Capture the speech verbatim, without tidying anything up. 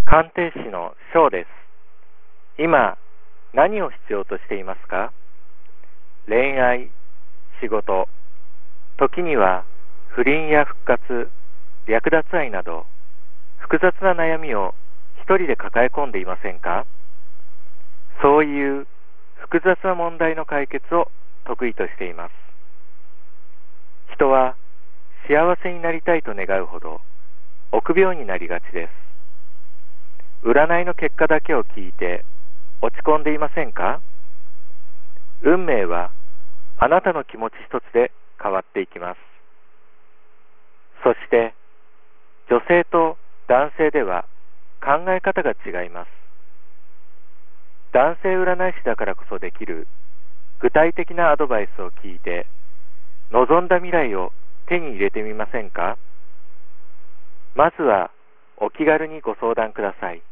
鑑定士の翔です。今、何を必要としていますか？恋愛、仕事、時には不倫や復活、略奪愛など、複雑な悩みを一人で抱え込んでいませんか？そういう複雑な問題の解決を得意としています。人は幸せになりたいと願うほど臆病になりがちです。占いの結果だけを聞いて落ち込んでいませんか？運命はあなたの気持ち一つで変わっていきます。そして女性と男性では考え方が違います。男性占い師だからこそできる具体的なアドバイスを聞いて望んだ未来を手に入れてみませんか？まずはお気軽にご相談ください。